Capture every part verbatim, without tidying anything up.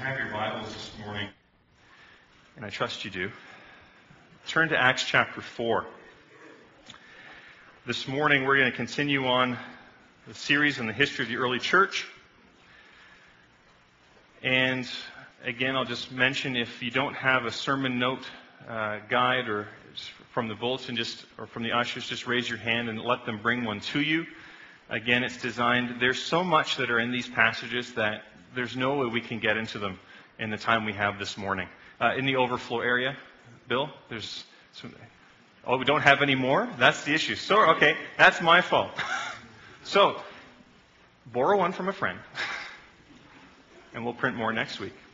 have your Bibles this morning, and I trust you do, turn to Acts chapter four. This morning we're going to continue on the series on the history of the early church. And again, I'll just mention, if you don't have a sermon note uh, guide or from the bulletin, just or from the ushers, just raise your hand and let them bring one to you. Again, it's designed, there's so much that are in these passages that there's no way we can get into them in the time we have this morning. Uh, in the overflow area, Bill, there's some, oh, we don't have any more? That's the issue. So, okay, that's my fault. So, borrow one from a friend, and we'll print more next week.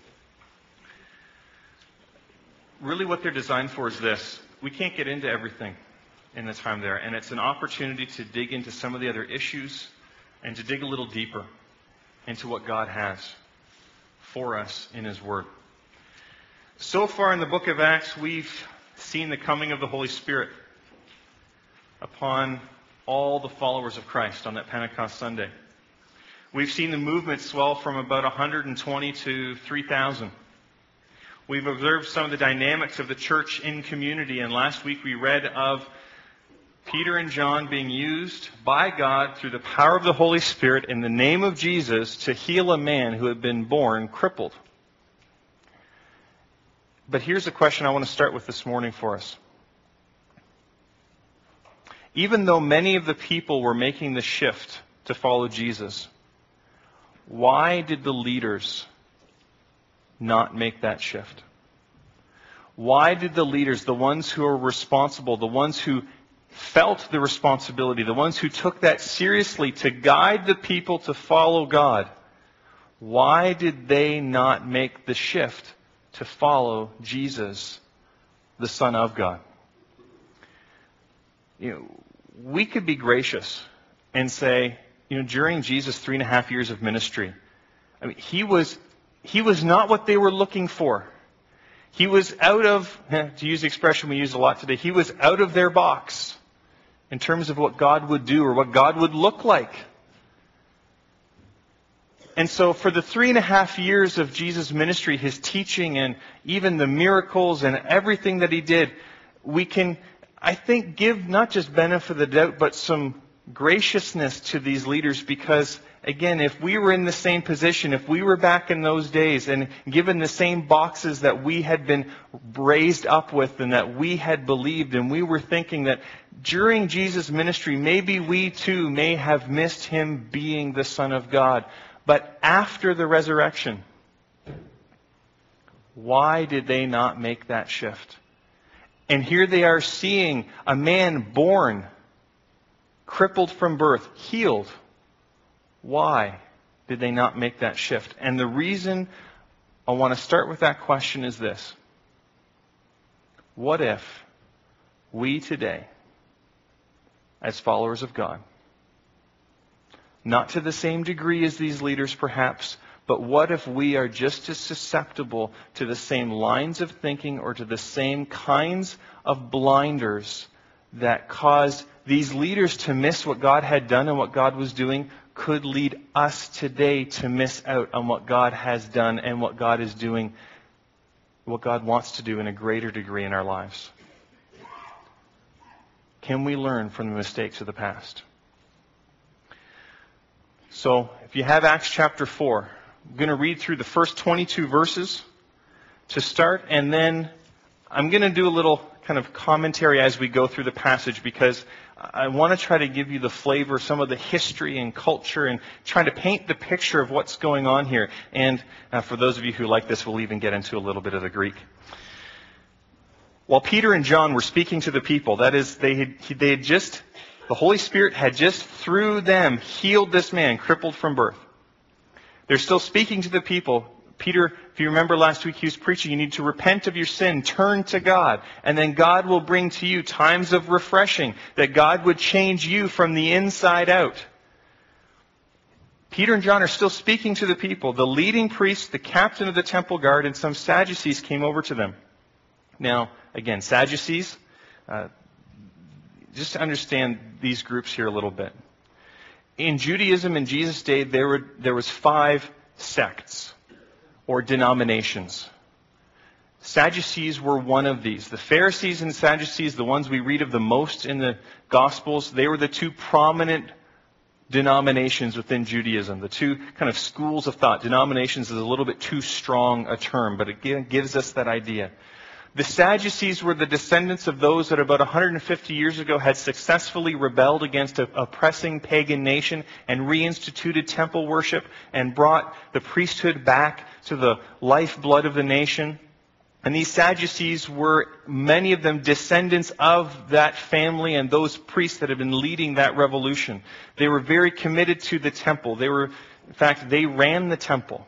Really what they're designed for is this. We can't get into everything in the time there, and it's an opportunity to dig into some of the other issues and to dig a little deeper into what God has for us in His Word. So far in the book of Acts, we've seen the coming of the Holy Spirit upon all the followers of Christ on that Pentecost Sunday. We've seen the movement swell from about one hundred twenty to three thousand. We've observed some of the dynamics of the church in community, and last week we read of Peter and John being used by God through the power of the Holy Spirit in the name of Jesus to heal a man who had been born crippled. But here's the question I want to start with this morning for us. Even though many of the people were making the shift to follow Jesus, why did the leaders not make that shift? Why did the leaders, the ones who are responsible, the ones who felt the responsibility, the ones who took that seriously to guide the people to follow God, why did they not make the shift to follow Jesus, the Son of God? You know, we could be gracious and say, you know, during Jesus' three and a half years of ministry, I mean, he was he was not what they were looking for. He was out of, to use the expression we use a lot today, he was out of their box in terms of what God would do or what God would look like. And so for the three and a half years of Jesus' ministry, His teaching and even the miracles and everything that He did, we can, I think, give not just benefit of the doubt, but some graciousness to these leaders, because again, if we were in the same position, if we were back in those days and given the same boxes that we had been raised up with and that we had believed, and we were thinking that during Jesus' ministry, maybe we too may have missed Him being the Son of God. But after the resurrection, why did they not make that shift? And here they are seeing a man born, crippled from birth, healed. Why did they not make that shift? And the reason I want to start with that question is this. What if we today, as followers of God, not to the same degree as these leaders perhaps, but what if we are just as susceptible to the same lines of thinking or to the same kinds of blinders that caused these leaders to miss what God had done and what God was doing, could lead us today to miss out on what God has done and what God is doing, what God wants to do in a greater degree in our lives? Can we learn from the mistakes of the past? So, if you have Acts chapter four, I'm going to read through the first twenty-two verses to start, and then I'm going to do a little kind of commentary as we go through the passage, because I want to try to give you the flavor, some of the history and culture, and try to paint the picture of what's going on here. And uh, for those of you who like this, we'll even get into a little bit of the Greek. While Peter and John were speaking to the people, that is, they had, they had just, the Holy Spirit had just through them healed this man, crippled from birth. They're still speaking to the people. Peter, if you remember last week, he was preaching, you need to repent of your sin, turn to God, and then God will bring to you times of refreshing, that God would change you from the inside out. Peter and John are still speaking to the people. The leading priest, the captain of the temple guard, and some Sadducees came over to them. Now, again, Sadducees, uh, just to understand these groups here a little bit. In Judaism in Jesus' day, there were there was five sects. or denominations. Sadducees were one of these. The Pharisees and Sadducees, the ones we read of the most in the Gospels, they were the two prominent denominations within Judaism, the two kind of schools of thought. Denominations is a little bit too strong a term, but it gives us that idea. The Sadducees were the descendants of those that about one hundred fifty years ago had successfully rebelled against a oppressing pagan nation and reinstituted temple worship and brought the priesthood back to the lifeblood of the nation. And these Sadducees were, many of them, descendants of that family and those priests that had been leading that revolution. They were very committed to the temple. They were, in fact, they ran the temple.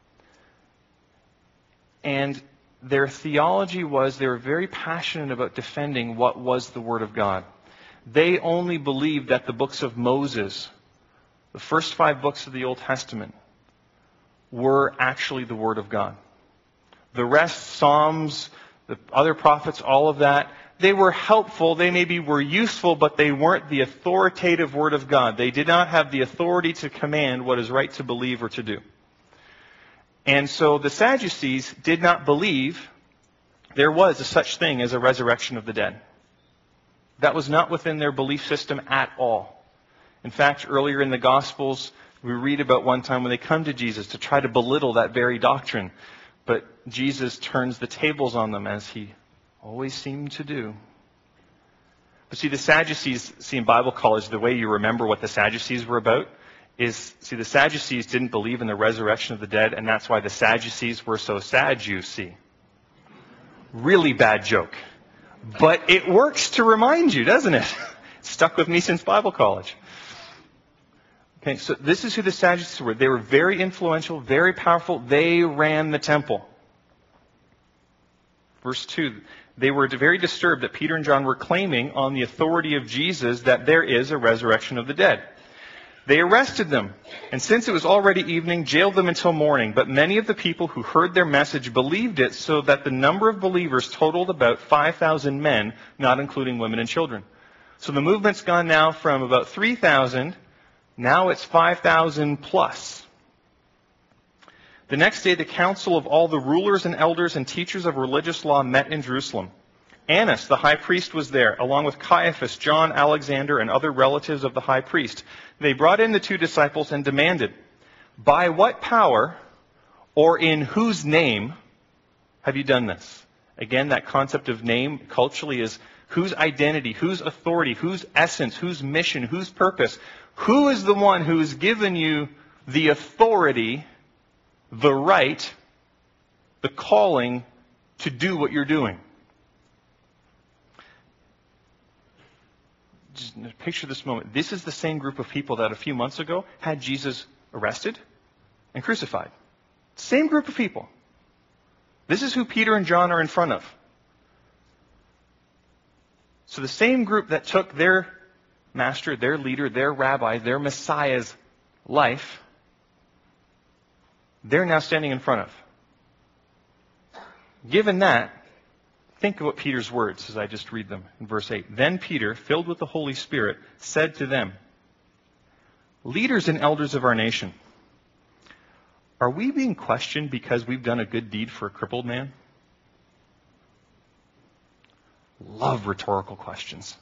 And their theology was they were very passionate about defending what was the Word of God. They only believed that the books of Moses, the first five books of the Old Testament, were actually the Word of God. The rest, Psalms, the other prophets, all of that, they were helpful, they maybe were useful, but they weren't the authoritative Word of God. They did not have the authority to command what is right to believe or to do. And so the Sadducees did not believe there was a such thing as a resurrection of the dead. That was not within their belief system at all. In fact, earlier in the Gospels, we read about one time when they come to Jesus to try to belittle that very doctrine. But Jesus turns the tables on them, as he always seemed to do. But see, the Sadducees, see in Bible college, the way you remember what the Sadducees were about is, see, the Sadducees didn't believe in the resurrection of the dead, and that's why the Sadducees were so sad, you see. Really bad joke. But it works to remind you, doesn't it? It's stuck with me since Bible college. Okay, so this is who the Sadducees were. They were very influential, very powerful. They ran the temple. Verse two, they were very disturbed that Peter and John were claiming on the authority of Jesus that there is a resurrection of the dead. They arrested them, and since it was already evening, jailed them until morning. But many of the people who heard their message believed it, so that the number of believers totaled about five thousand men, not including women and children. So the movement's gone now from about three thousand, now it's five thousand plus. The next day, the council of all the rulers and elders and teachers of religious law met in Jerusalem. Annas, the high priest, was there, along with Caiaphas, John, Alexander, and other relatives of the high priest. They brought in the two disciples and demanded, "By what power or in whose name have you done this?" Again, that concept of name culturally is whose identity, whose authority, whose essence, whose mission, whose purpose. Who is the one who has given you the authority, the right, the calling to do what you're doing? Just picture this moment. This is the same group of people that a few months ago had Jesus arrested and crucified. Same group of people. This is who Peter and John are in front of. So the same group that took their master, their leader, their rabbi, their Messiah's life, they're now standing in front of. Given that, think of what Peter's words as I just read them in verse eight. Then Peter, filled with the Holy Spirit, said to them, "Leaders and elders of our nation, are we being questioned because we've done a good deed for a crippled man?" Love rhetorical questions.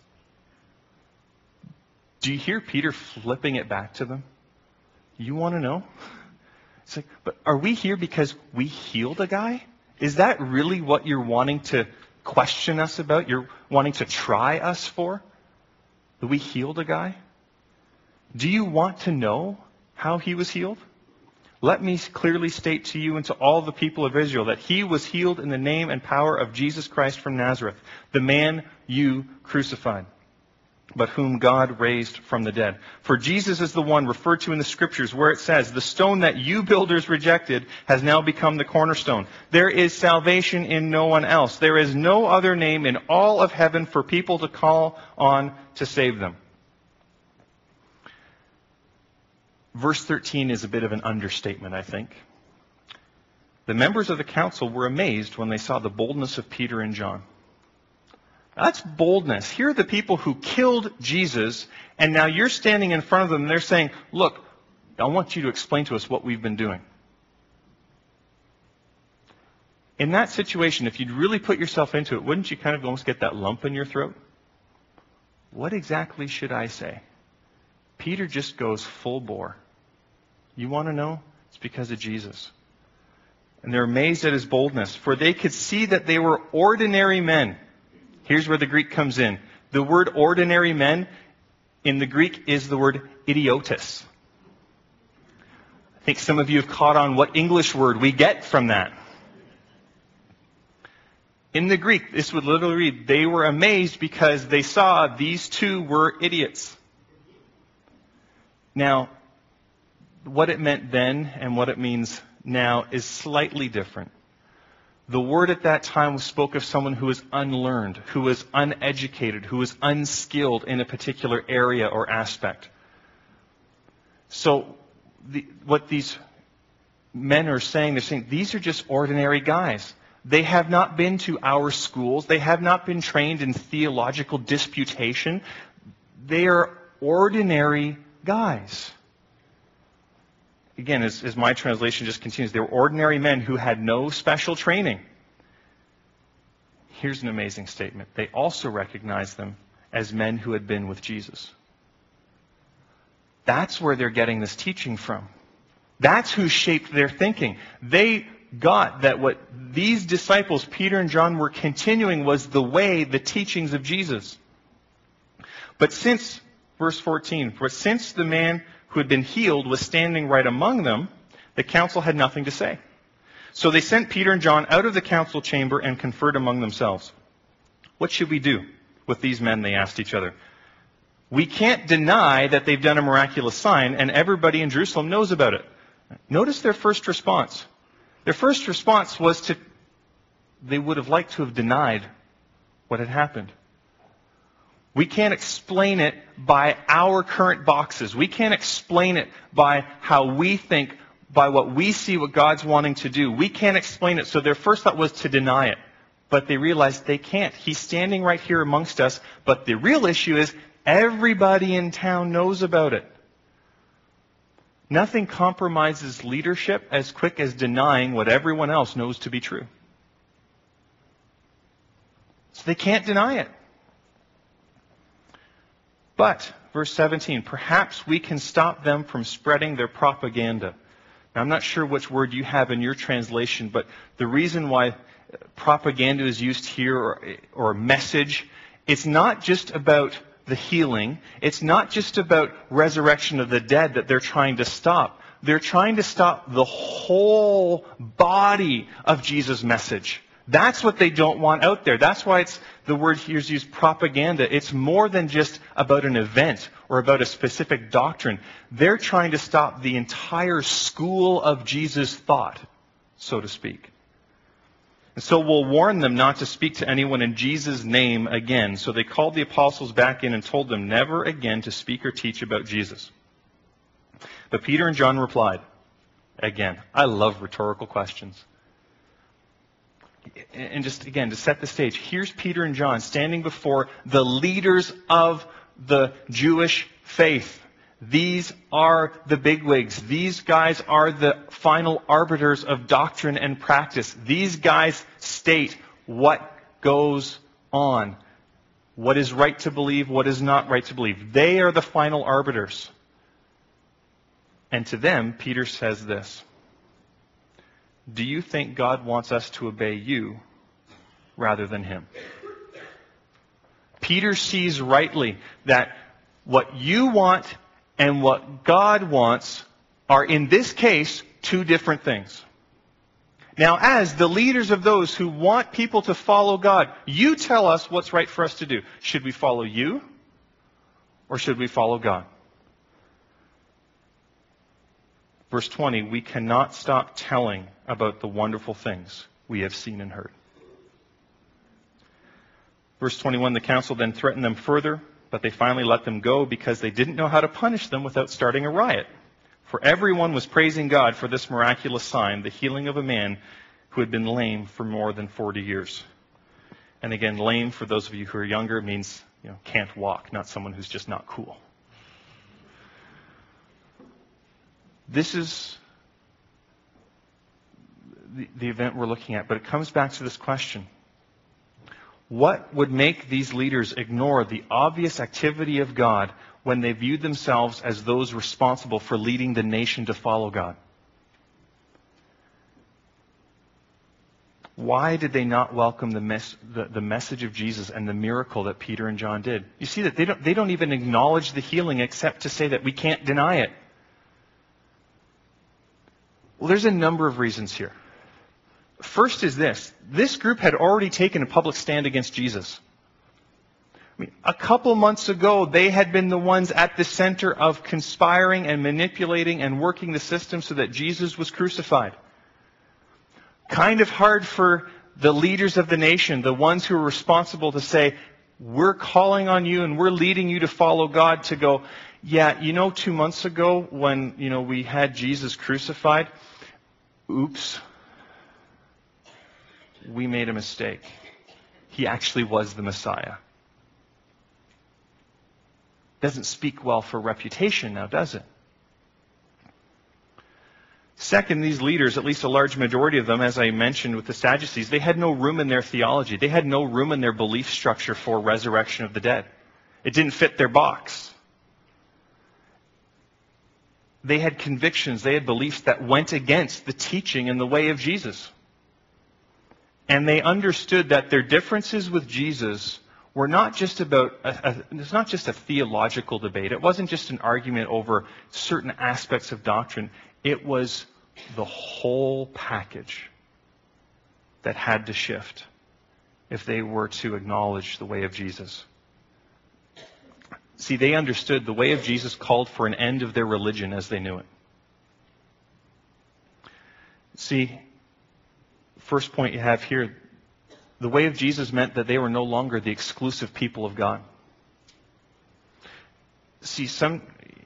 Do you hear Peter flipping it back to them? You want to know? It's like, but are we here because we healed a guy? Is that really what you're wanting to question us about? You're wanting to try us for? That we healed a guy? Do you want to know how he was healed? Let me clearly state to you and to all the people of Israel that he was healed in the name and power of Jesus Christ from Nazareth, the man you crucified, but whom God raised from the dead. For Jesus is the one referred to in the Scriptures where it says, "The stone that you builders rejected has now become the cornerstone. There is salvation in no one else. There is no other name in all of heaven for people to call on to save them." Verse thirteen is a bit of an understatement, I think. The members of the council were amazed when they saw the boldness of Peter and John. That's boldness. Here are the people who killed Jesus, and now you're standing in front of them and they're saying, "Look, I want you to explain to us what we've been doing." In that situation, if you'd really put yourself into it, wouldn't you kind of almost get that lump in your throat? What exactly should I say? Peter just goes full bore. You want to know? It's because of Jesus. And they're amazed at his boldness, for they could see that they were ordinary men. Here's where the Greek comes in. The word ordinary men in the Greek is the word idiotis. I think some of you have caught on what English word we get from that. In the Greek, this would literally read, they were amazed because they saw these two were idiots. Now, what it meant then and what it means now is slightly different. The word at that time spoke of someone who was unlearned, who was uneducated, who was unskilled in a particular area or aspect. So the, what these men are saying, they're saying, these are just ordinary guys. They have not been to our schools. They have not been trained in theological disputation. They are ordinary guys. Again, as, as my translation just continues, they were ordinary men who had no special training. Here's an amazing statement. They also recognized them as men who had been with Jesus. That's where they're getting this teaching from. That's who shaped their thinking. They got that what these disciples, Peter and John, were continuing was the way, the teachings of Jesus. But since, verse fourteen, for since the man who had been healed was standing right among them, the council had nothing to say. So they sent Peter and John out of the council chamber and conferred among themselves. What should we do with these men, they asked each other. We can't deny that they've done a miraculous sign, and everybody in Jerusalem knows about it. Notice their first response. Their first response was to, they would have liked to have denied what had happened. We can't explain it by our current boxes. We can't explain it by how we think, by what we see what God's wanting to do. We can't explain it. So their first thought was to deny it. But they realized they can't. He's standing right here amongst us. But the real issue is everybody in town knows about it. Nothing compromises leadership as quick as denying what everyone else knows to be true. So they can't deny it. But, verse seventeen, perhaps we can stop them from spreading their propaganda. Now, I'm not sure which word you have in your translation, but the reason why propaganda is used here, or, or message, it's not just about the healing. It's not just about resurrection of the dead that they're trying to stop. They're trying to stop the whole body of Jesus' message. That's what they don't want out there. That's why it's the word here is used, propaganda. It's more than just about an event or about a specific doctrine. They're trying to stop the entire school of Jesus' thought, so to speak. And so we'll warn them not to speak to anyone in Jesus' name again. So they called the apostles back in and told them never again to speak or teach about Jesus. But Peter and John replied, again, I love rhetorical questions. And just, again, to set the stage, here's Peter and John standing before the leaders of the Jewish faith. These are the bigwigs. These guys are the final arbiters of doctrine and practice. These guys state what goes on, what is right to believe, what is not right to believe. They are the final arbiters. And to them, Peter says this. Do you think God wants us to obey you rather than Him? Peter sees rightly that what you want and what God wants are, in this case, two different things. Now, as the leaders of those who want people to follow God, you tell us what's right for us to do. Should we follow you or should we follow God? Verse twenty, we cannot stop telling about the wonderful things we have seen and heard. Verse twenty-one, the council then threatened them further, but they finally let them go because they didn't know how to punish them without starting a riot. For everyone was praising God for this miraculous sign, the healing of a man who had been lame for more than forty years. And again, lame, for those of you who are younger, means, you know, can't walk, not someone who's just not cool. This is the, the event we're looking at, but it comes back to this question. What would make these leaders ignore the obvious activity of God when they viewed themselves as those responsible for leading the nation to follow God? Why did they not welcome the, mes- the, the message of Jesus and the miracle that Peter and John did? You see that they don't, they don't even acknowledge the healing except to say that we can't deny it. Well, there's a number of reasons here. First is this. This group had already taken a public stand against Jesus. I mean, a couple months ago, they had been the ones at the center of conspiring and manipulating and working the system so that Jesus was crucified. Kind of hard for the leaders of the nation, the ones who are responsible, to say, we're calling on you and we're leading you to follow God, to go, yeah, you know, two months ago when, you know, we had Jesus crucified, oops, we made a mistake. He actually was the Messiah. Doesn't speak well for reputation now, does it? Second, these leaders, at least a large majority of them, as I mentioned with the Sadducees, they had no room in their theology. They had no room in their belief structure for resurrection of the dead. It didn't fit their box. They had convictions, they had beliefs that went against the teaching and the way of Jesus. And they understood that their differences with Jesus were not just about, a, a, it's not just a theological debate. It wasn't just an argument over certain aspects of doctrine. It was the whole package that had to shift if they were to acknowledge the way of Jesus. See, they understood the way of Jesus called for an end of their religion as they knew it. See, first point you have here, the way of Jesus meant that they were no longer the exclusive people of God. See, some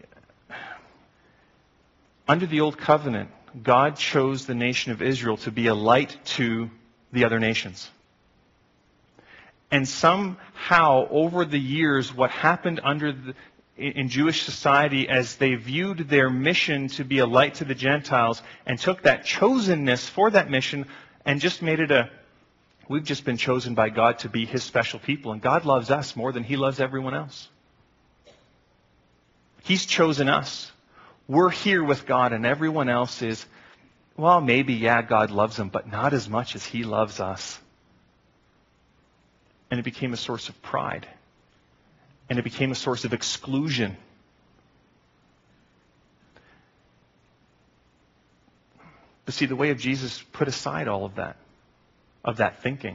under the Old Covenant, God chose the nation of Israel to be a light to the other nations. And somehow, over the years, what happened under the, in Jewish society as they viewed their mission to be a light to the Gentiles and took that chosenness for that mission and just made it a, we've just been chosen by God to be His special people, and God loves us more than He loves everyone else. He's chosen us. We're here with God, and everyone else is, well, maybe, yeah, God loves them, but not as much as He loves us. And it became a source of pride. And it became a source of exclusion. But see, the way of Jesus put aside all of that, of that thinking.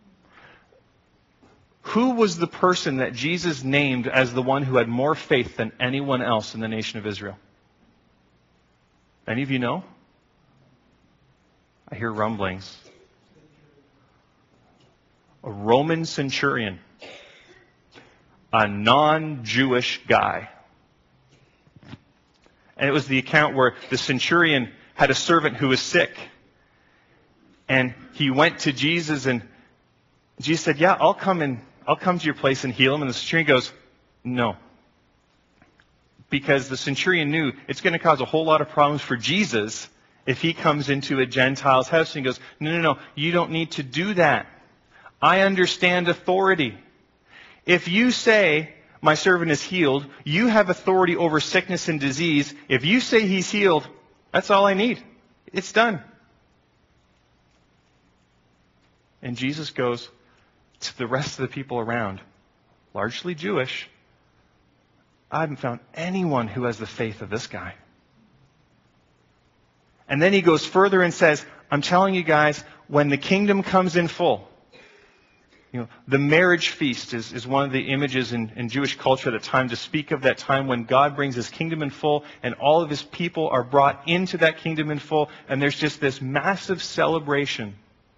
Who was the person that Jesus named as the one who had more faith than anyone else in the nation of Israel? Any of you know? I hear rumblings. A Roman centurion. A non-Jewish guy. And it was the account where the centurion had a servant who was sick. And he went to Jesus, and Jesus said, yeah, I'll come and I'll come to your place and heal him. And the centurion goes, no. Because the centurion knew it's going to cause a whole lot of problems for Jesus if he comes into a Gentile's house. And he goes, no, no, no, you don't need to do that. I understand authority. If you say, my servant is healed, you have authority over sickness and disease. If you say he's healed, that's all I need. It's done. And Jesus goes to the rest of the people around, largely Jewish, I haven't found anyone who has the faith of this guy. And then he goes further and says, I'm telling you guys, when the kingdom comes in full, you know, the marriage feast is, is one of the images in, in Jewish culture at the time to speak of that time when God brings His kingdom in full and all of His people are brought into that kingdom in full, and there's just this massive celebration.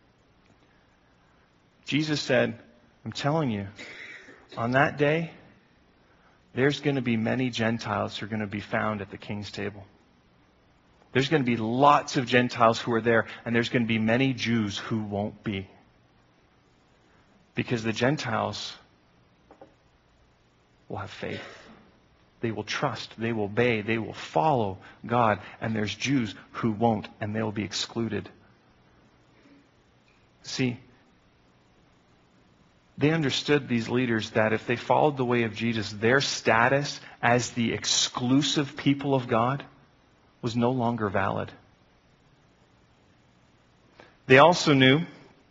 Jesus said, I'm telling you, on that day, there's going to be many Gentiles who are going to be found at the king's table. There's going to be lots of Gentiles who are there, and there's going to be many Jews who won't be. Because the Gentiles will have faith. They will trust. They will obey. They will follow God. And there's Jews who won't, and they'll be excluded. See, they understood, these leaders, that if they followed the way of Jesus, their status as the exclusive people of God was no longer valid. They also knew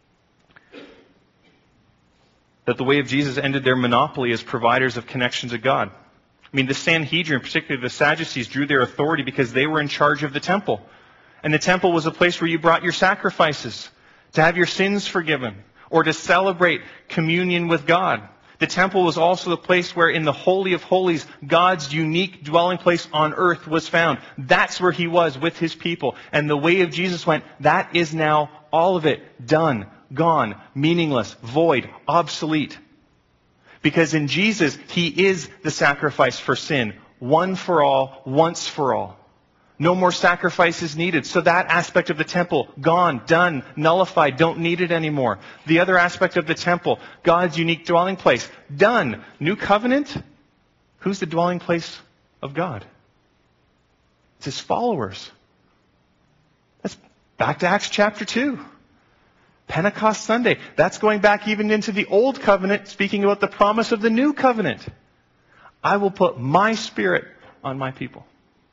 that the way of Jesus ended their monopoly as providers of connection to God. I mean, the Sanhedrin, particularly the Sadducees, drew their authority because they were in charge of the temple. And the temple was a place where you brought your sacrifices to have your sins forgiven or to celebrate communion with God. The temple was also the place where in the Holy of Holies, God's unique dwelling place on earth was found. That's where He was with His people. And the way of Jesus went, that is now all of it done, gone, meaningless, void, obsolete. Because in Jesus, He is the sacrifice for sin, one for all, once for all. No more sacrifices needed. So that aspect of the temple, gone, done, nullified, don't need it anymore. The other aspect of the temple, God's unique dwelling place, done. New covenant, who's the dwelling place of God? It's His followers. That's back to Acts chapter two. Pentecost Sunday. That's going back even into the Old Covenant, speaking about the promise of the New Covenant. I will put my Spirit on my people.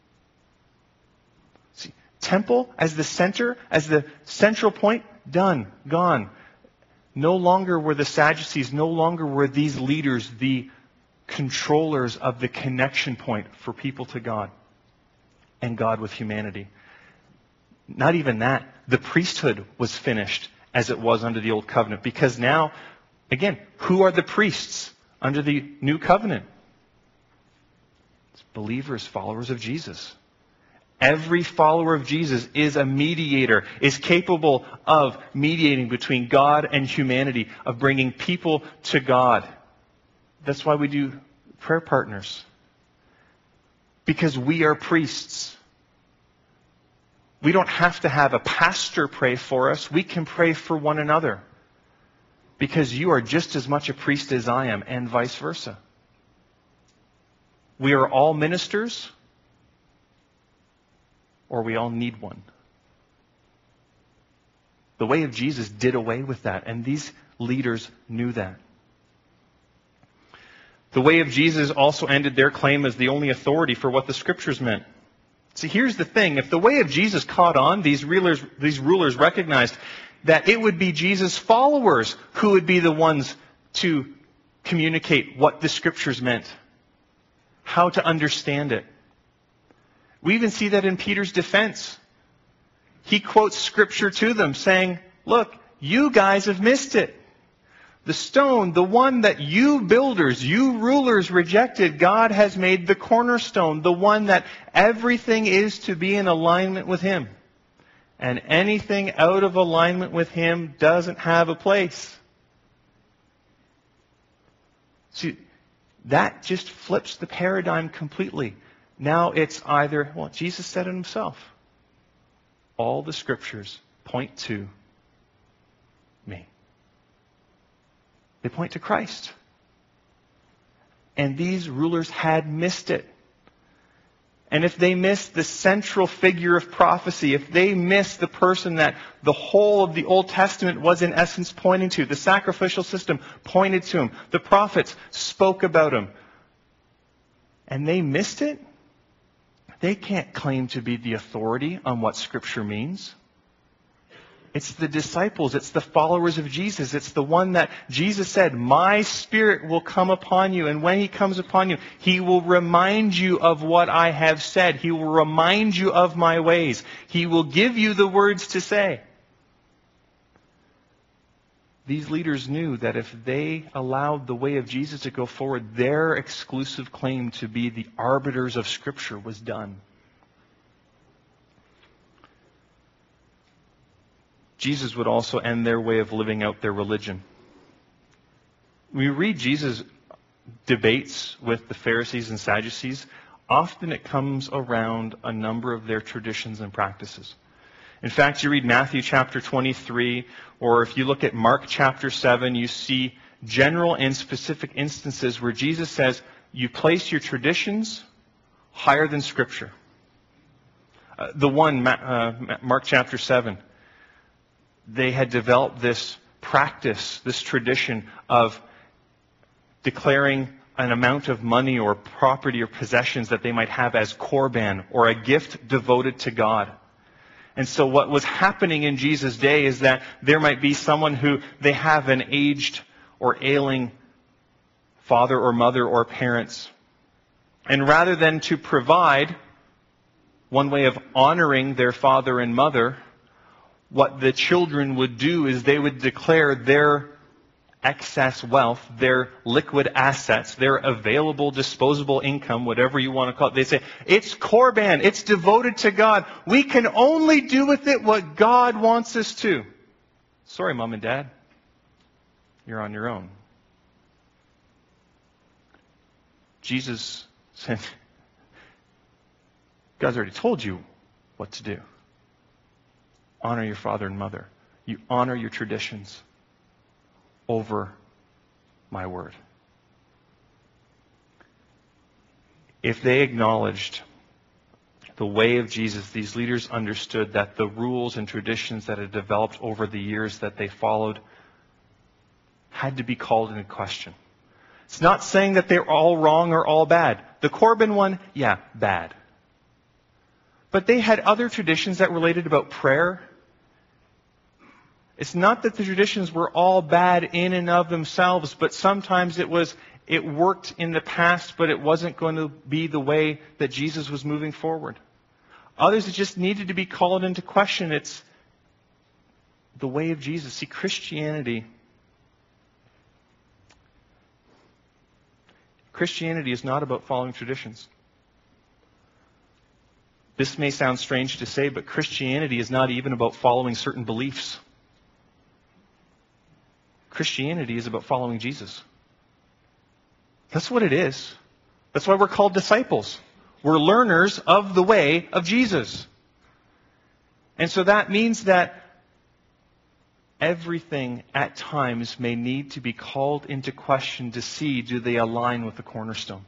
See, temple as the center, as the central point, done, gone. No longer were the Sadducees, no longer were these leaders the controllers of the connection point for people to God and God with humanity. Not even that. The priesthood was finished as it was under the Old Covenant. Because now, again, who are the priests under the New Covenant? It's believers, followers of Jesus. Every follower of Jesus is a mediator, is capable of mediating between God and humanity, of bringing people to God. That's why we do prayer partners. Because we are priests. We don't have to have a pastor pray for us. We can pray for one another. Because you are just as much a priest as I am, and vice versa. We are all ministers, or we all need one. The way of Jesus did away with that, and these leaders knew that. The way of Jesus also ended their claim as the only authority for what the Scriptures meant. See, here's the thing. If the way of Jesus caught on, these rulers, these rulers recognized that it would be Jesus' followers who would be the ones to communicate what the Scriptures meant, how to understand it. We even see that in Peter's defense. He quotes Scripture to them saying, look, you guys have missed it. The stone, the one that you builders, you rulers rejected, God has made the cornerstone, the one that everything is to be in alignment with Him. And anything out of alignment with Him doesn't have a place. See, that just flips the paradigm completely. Now it's either, well, Jesus said it Himself. All the Scriptures point to me. They point to Christ. And these rulers had missed it. And if they missed the central figure of prophecy, if they missed the person that the whole of the Old Testament was in essence pointing to, the sacrificial system pointed to Him, the prophets spoke about Him, and they missed it, they can't claim to be the authority on what Scripture means. It's the disciples, it's the followers of Jesus. It's the one that Jesus said, my Spirit will come upon you. And when He comes upon you, He will remind you of what I have said. He will remind you of my ways. He will give you the words to say. These leaders knew that if they allowed the way of Jesus to go forward, their exclusive claim to be the arbiters of Scripture was done. Jesus would also end their way of living out their religion. When we read Jesus' debates with the Pharisees and Sadducees, often it comes around a number of their traditions and practices. In fact, you read Matthew chapter twenty-three, or if you look at Mark chapter seven, you see general and specific instances where Jesus says, you place your traditions higher than Scripture. Uh, the one, uh, Mark chapter seven, they had developed this practice, this tradition of declaring an amount of money or property or possessions that they might have as korban, or a gift devoted to God. And so what was happening in Jesus' day is that there might be someone who they have an aged or ailing father or mother or parents. And rather than to provide, one way of honoring their father and mother, what the children would do is they would declare their excess wealth, their liquid assets, their available disposable income, whatever you want to call it. They say, it's korban, it's devoted to God. We can only do with it what God wants us to. Sorry, Mom and Dad. You're on your own. Jesus said, God's already told you what to do. Honor your father and mother. You honor your traditions over my word. If they acknowledged the way of Jesus, these leaders understood that the rules and traditions that had developed over the years that they followed had to be called into question. It's not saying that they're all wrong or all bad. The Korban one, yeah, bad. But they had other traditions that related about prayer. It's not that the traditions were all bad in and of themselves, but sometimes it was, it worked in the past, but it wasn't going to be the way that Jesus was moving forward. Others, it just needed to be called into question. It's the way of Jesus. See, Christianity, Christianity is not about following traditions. This may sound strange to say, but Christianity is not even about following certain beliefs. Christianity is about following Jesus. That's what it is. That's why we're called disciples. We're learners of the way of Jesus. And so that means that everything at times may need to be called into question to see, do they align with the cornerstone?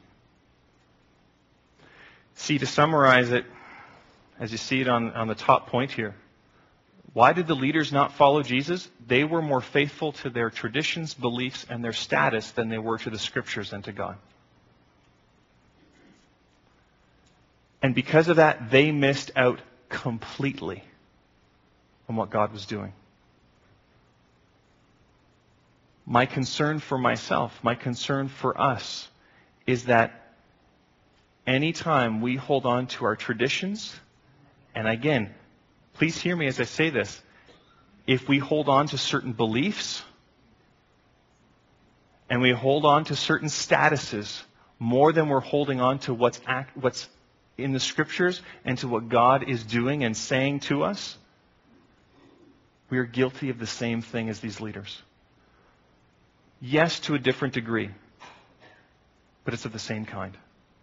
See, to summarize it, as you see it on, on the top point here, why did the leaders not follow Jesus? They were more faithful to their traditions, beliefs, and their status than they were to the Scriptures and to God. And because of that, they missed out completely on what God was doing. My concern for myself, my concern for us, is that anytime we hold on to our traditions, and again, please hear me as I say this. If we hold on to certain beliefs and we hold on to certain statuses more than we're holding on to what's act, what's in the Scriptures and to what God is doing and saying to us, we are guilty of the same thing as these leaders. Yes, to a different degree, but it's of the same kind.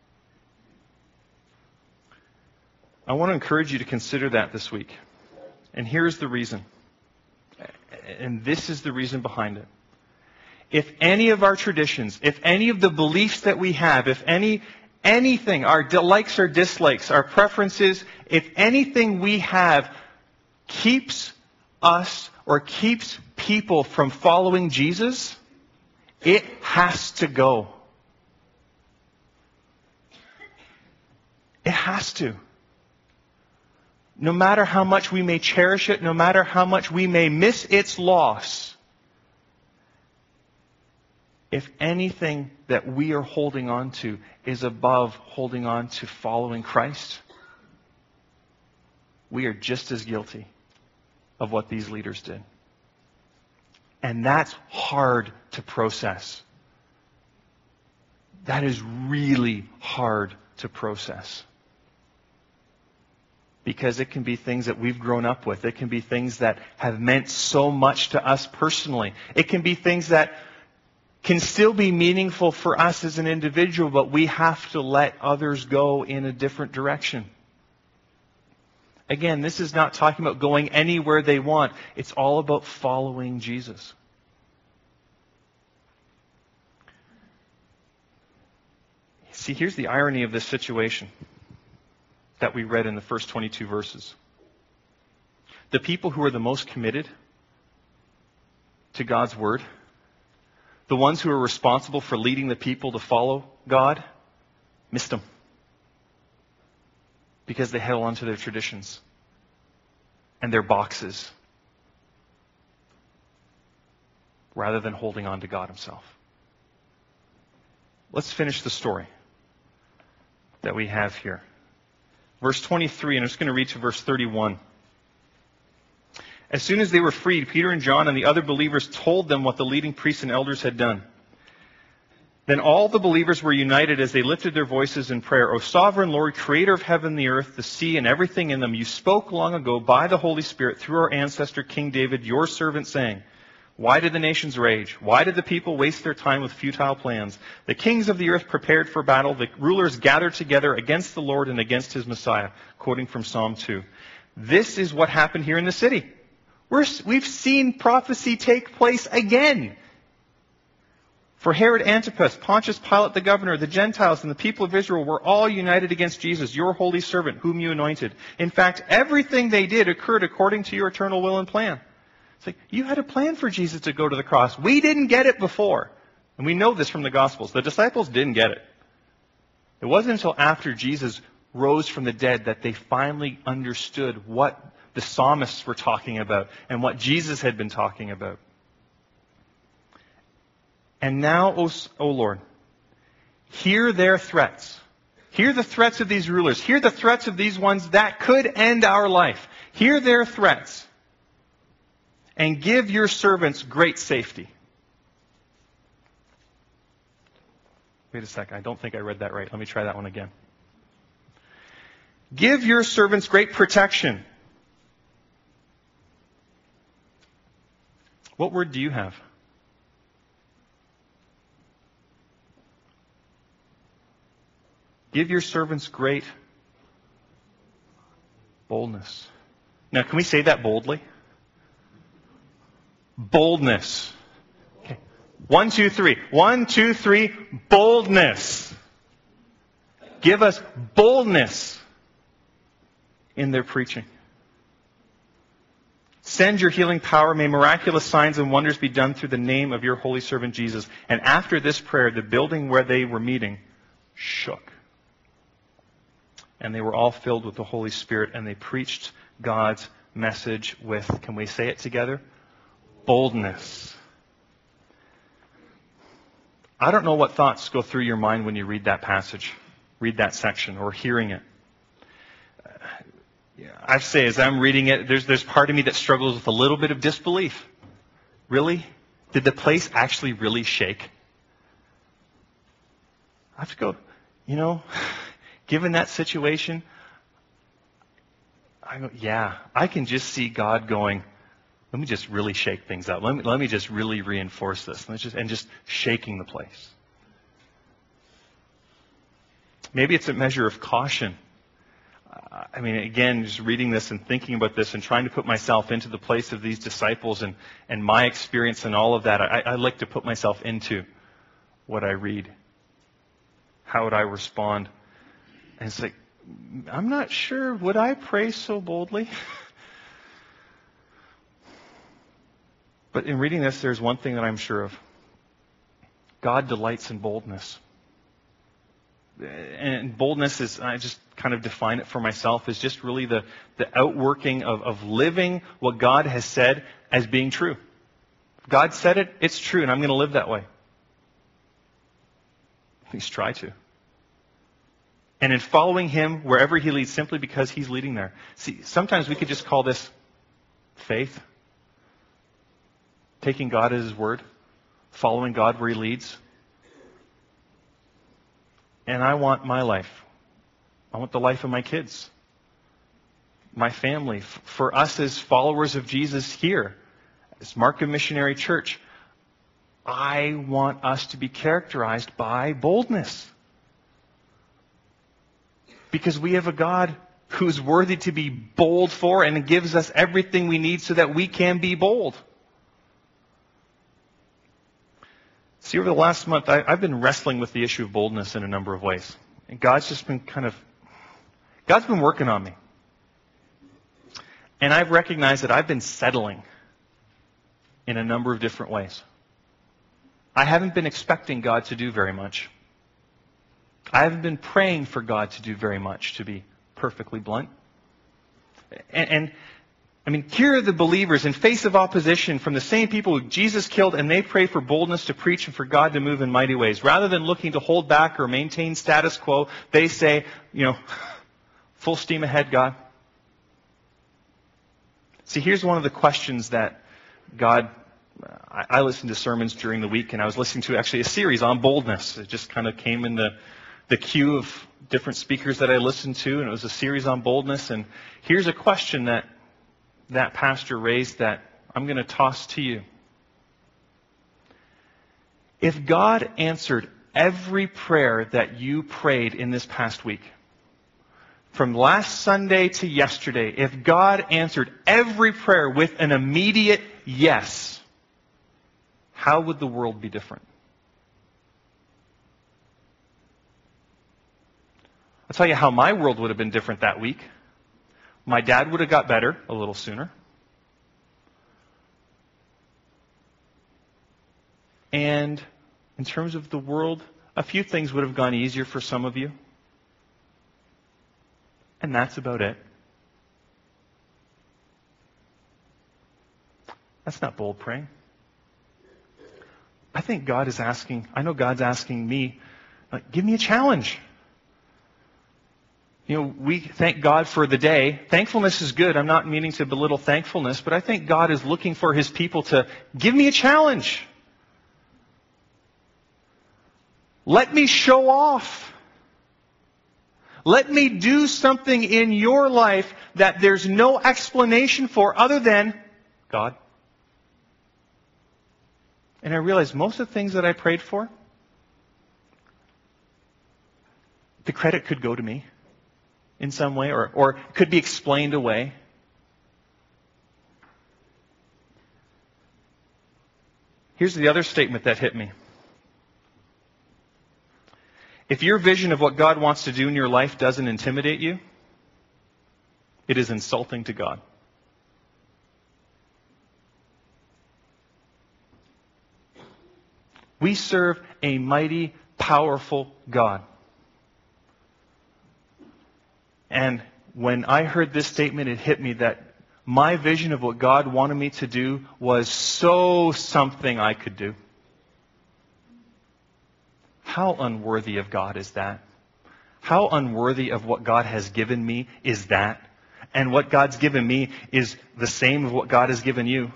I want to encourage you to consider that this week. And here's the reason. And this is the reason behind it. If any of our traditions, if any of the beliefs that we have, if any anything, our likes or dislikes, our preferences, if anything we have keeps us or keeps people from following Jesus, it has to go. It has to. No matter how much we may cherish it, no matter how much we may miss its loss, if anything that we are holding on to is above holding on to following Christ, we are just as guilty of what these leaders did. And that's hard to process. That is really hard to process. Because it can be things that we've grown up with. It can be things that have meant so much to us personally. It can be things that can still be meaningful for us as an individual, but we have to let others go in a different direction. Again, this is not talking about going anywhere they want. It's all about following Jesus. See, here's the irony of this situation that we read in the first twenty-two verses. The people who are the most committed to God's word, the ones who are responsible for leading the people to follow God, missed them. Because they held on to their traditions and their boxes rather than holding on to God himself. Let's finish the story that we have here. Verse twenty-three, and I'm just going to read to verse thirty-one. As soon as they were freed, Peter and John and the other believers told them what the leading priests and elders had done. Then all the believers were united as they lifted their voices in prayer. O sovereign Lord, creator of heaven, the earth, the sea, and everything in them, you spoke long ago by the Holy Spirit through our ancestor King David, your servant, saying, why did the nations rage? Why did the people waste their time with futile plans? The kings of the earth prepared for battle. The rulers gathered together against the Lord and against his Messiah, quoting from Psalm two. This is what happened here in the city. We're, we've seen prophecy take place again. For Herod Antipas, Pontius Pilate the governor, the Gentiles, and the people of Israel were all united against Jesus, your holy servant, whom you anointed. In fact, everything they did occurred according to your eternal will and plan. It's like, you had a plan for Jesus to go to the cross. We didn't get it before. And we know this from the Gospels. The disciples didn't get it. It wasn't until after Jesus rose from the dead that they finally understood what the psalmists were talking about and what Jesus had been talking about. And now, O, o Lord, hear their threats. Hear the threats of these rulers. Hear the threats of these ones that could end our life. Hear their threats. And give your servants great safety. Wait a sec. I don't think I read that right. Let me try that one again. Give your servants great protection. What word do you have? Give your servants great boldness. Now, can we say that boldly? Boldness. Okay. One, two, three. One, two, three. Boldness. Give us boldness in their preaching. Send your healing power. May miraculous signs and wonders be done through the name of your holy servant Jesus. And after this prayer, the building where they were meeting shook. And they were all filled with the Holy Spirit, and they preached God's message with, can we say it together? Boldness. I don't know what thoughts go through your mind when you read that passage, read that section, or hearing it. I say, as I'm reading it, there's, there's part of me that struggles with a little bit of disbelief. Really? Did the place actually really shake? I have to go, you know... Given that situation, I go, yeah, I can just see God going, let me just really shake things up. Let me, let me just really reinforce this. Let's just, and just shaking the place. Maybe it's a measure of caution. I mean, again, just reading this and thinking about this and trying to put myself into the place of these disciples and, and my experience and all of that, I, I like to put myself into what I read. How would I respond? And it's like, I'm not sure, would I pray so boldly? But in reading this, there's one thing that I'm sure of. God delights in boldness. And boldness is, I just kind of define it for myself, is just really the, the outworking of, of living what God has said as being true. If God said it, it's true, and I'm going to live that way. At least try to. And in following Him wherever He leads, simply because He's leading there. See, sometimes we could just call this faith. Taking God at His word. Following God where He leads. And I want my life. I want the life of my kids. My family. For us as followers of Jesus here, as Markham Missionary Church, I want us to be characterized by boldness. Because we have a God who's worthy to be bold for and gives us everything we need so that we can be bold. See, over the last month, I, I've been wrestling with the issue of boldness in a number of ways. And God's just been kind of, God's been working on me. And I've recognized that I've been settling. in a number of different ways. I haven't been expecting God to do very much. I haven't been praying for God to do very much, to be perfectly blunt. And, and I mean, here are the believers in face of opposition from the same people who Jesus killed, and they pray for boldness to preach and for God to move in mighty ways. Rather than looking to hold back or maintain status quo, they say, you know, full steam ahead, God. See, here's one of the questions that God, I, I listened to sermons during the week, and I was listening to actually a series on boldness. It just kind of came in the, the queue of different speakers that I listened to, and it was a series on boldness. And here's a question that that pastor raised that I'm going to toss to you. If God answered every prayer that you prayed in this past week, from last Sunday to yesterday, if God answered every prayer with an immediate yes, how would the world be different? I'll tell you how my world would have been different that week. My dad would have got better a little sooner. And in terms of the world, a few things would have gone easier for some of you. And that's about it. That's not bold praying. I think God is asking, I know God's asking me, like, give me a challenge. You know, we thank God for the day. Thankfulness is good. I'm not meaning to belittle thankfulness, but I think God is looking for His people to give me a challenge. Let me show off. Let me do something in your life that there's no explanation for other than God. And I realized most of the things that I prayed for, the credit could go to me in some way, or, or could be explained away. Here's the other statement that hit me. If your vision of what God wants to do in your life doesn't intimidate you, it is insulting to God. We serve a mighty, powerful God. And when I heard this statement, it hit me that my vision of what God wanted me to do was so something I could do. How unworthy of God is that? How unworthy of what God has given me is that? And what God's given me is the same of what God has given you.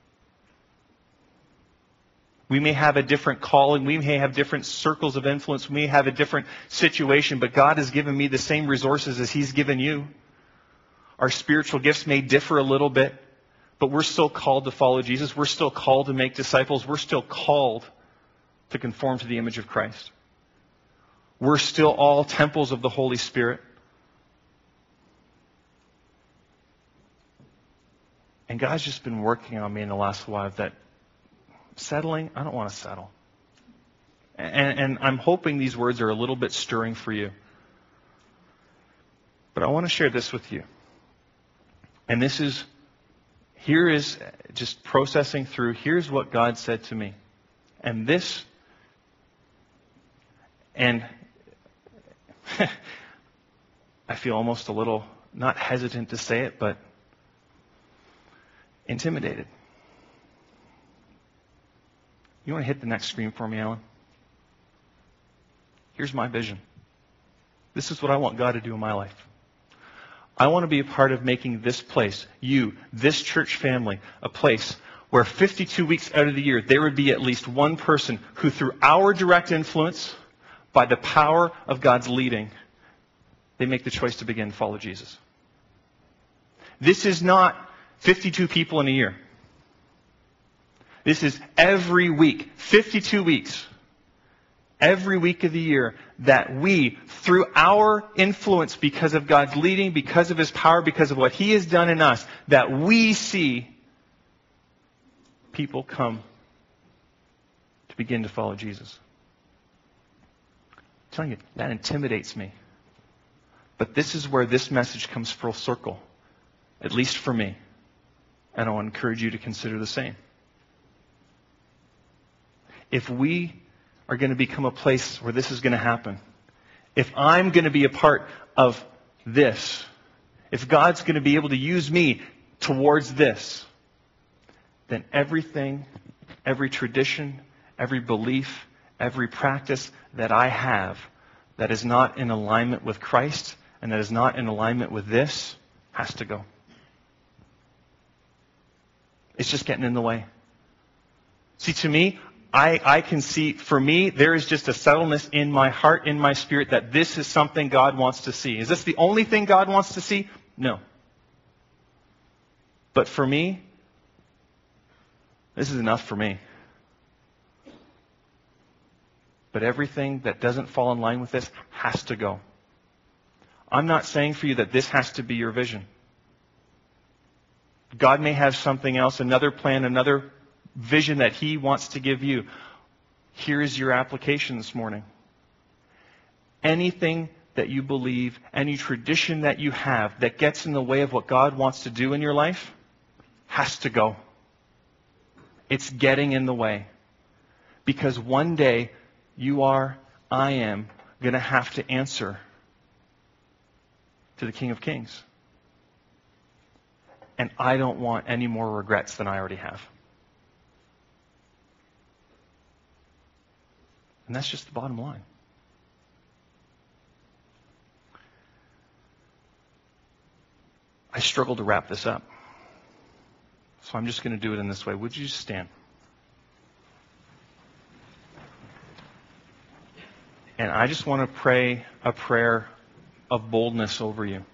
We may have a different calling. We may have different circles of influence. We may have a different situation, but God has given me the same resources as He's given you. Our spiritual gifts may differ a little bit, but we're still called to follow Jesus. We're still called to make disciples. We're still called to conform to the image of Christ. We're still all temples of the Holy Spirit. And God's just been working on me in the last while that settling, I don't want to settle. And, and I'm hoping these words are a little bit stirring for you. But I want to share this with you. And this is, here is just processing through, here's what God said to me. And this, and I feel almost a little, not hesitant to say it, but intimidated. You want to hit the next screen for me, Alan? Here's my vision. This is what I want God to do in my life. I want to be a part of making this place, you, this church family, a place where fifty-two weeks out of the year, there would be at least one person who, through our direct influence, by the power of God's leading, they make the choice to begin to follow Jesus. This is not fifty-two people in a year. This is every week, fifty-two weeks, every week of the year, that we, through our influence, because of God's leading, because of His power, because of what He has done in us, that we see people come to begin to follow Jesus. I'm telling you, that intimidates me. But this is where this message comes full circle, at least for me. And I want to encourage you to consider the same. if we are going to become a place where this is going to happen, if I'm going to be a part of this, if God's going to be able to use me towards this, then everything, every tradition, every belief, every practice that I have that is not in alignment with Christ and that is not in alignment with this has to go. It's just getting in the way. See, to me, I, I can see, for me, there is just a settledness in my heart, in my spirit, that this is something God wants to see. Is this the only thing God wants to see? No. But for me, this is enough for me. But everything that doesn't fall in line with this has to go. I'm not saying for you that this has to be your vision. God may have something else, another plan, another vision that He wants to give you. Here is your application this morning. Anything that you believe, any tradition that you have that gets in the way of what God wants to do in your life has to go. It's getting in the way. Because one day, you are, I am, going to have to answer to the King of Kings. And I don't want any more regrets than I already have. And that's just the bottom line. I struggle to wrap this up. So I'm just going to do it in this way. Would you stand? And I just want to pray a prayer of boldness over you.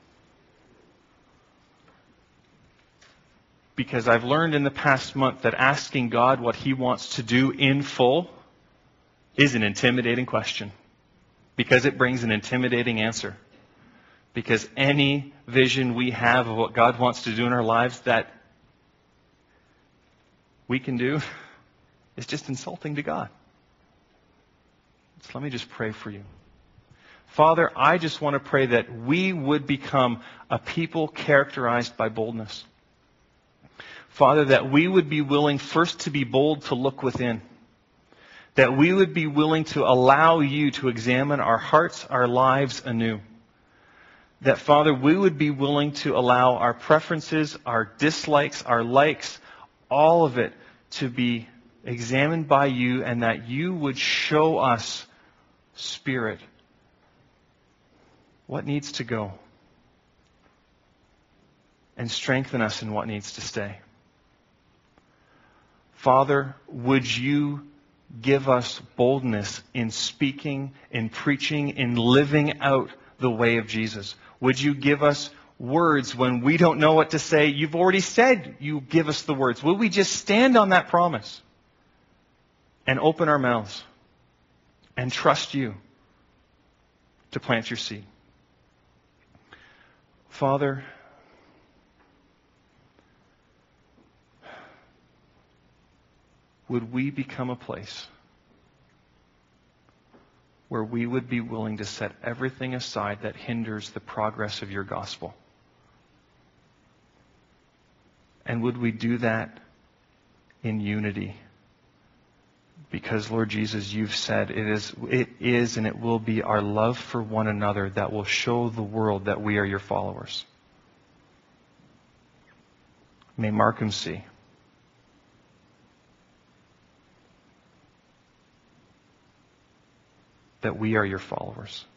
Because I've learned in the past month that asking God what He wants to do in full is an intimidating question. Because it brings an intimidating answer. Because any vision we have of what God wants to do in our lives that we can do is just insulting to God. So let me just pray for you. Father, I just want to pray that we would become a people characterized by boldness. Father, that we would be willing first to be bold to look within. That we would be willing to allow you to examine our hearts, our lives anew. That, Father, we would be willing to allow our preferences, our dislikes, our likes, all of it to be examined by you, and that you would show us, Spirit, what needs to go, and strengthen us in what needs to stay. Father, would you give us boldness in speaking, in preaching, in living out the way of Jesus? Would you give us words when we don't know what to say? You've already said you give us the words. Will we just stand on that promise and open our mouths and trust you to plant your seed? Father, would we become a place where we would be willing to set everything aside that hinders the progress of your gospel? And would we do that in unity? Because, Lord Jesus, you've said it is, it is and it will be our love for one another that will show the world that we are your followers. May Markham see that we are your followers.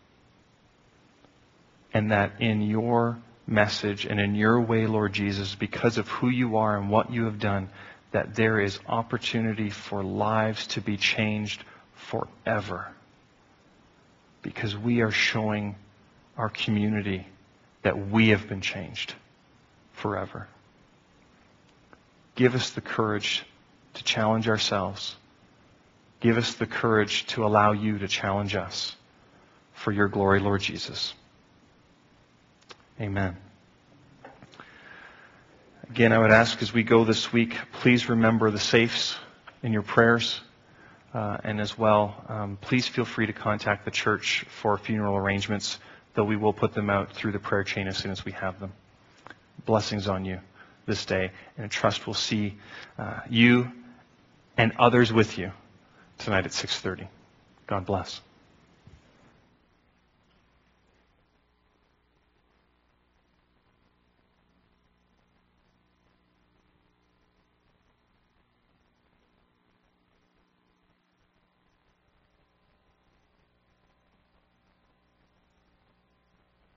And that in your message and in your way, Lord Jesus, because of who you are and what you have done, that there is opportunity for lives to be changed forever. Because we are showing our community that we have been changed forever. Give us the courage to challenge ourselves. Give us the courage to allow you to challenge us for your glory, Lord Jesus. Amen. Again, I would ask as we go this week, please remember the safes in your prayers. Uh, and as well, um, please feel free to contact the church for funeral arrangements, though we will put them out through the prayer chain as soon as we have them. Blessings on you this day, and I trust we'll see uh, you and others with you tonight at six thirty. God bless.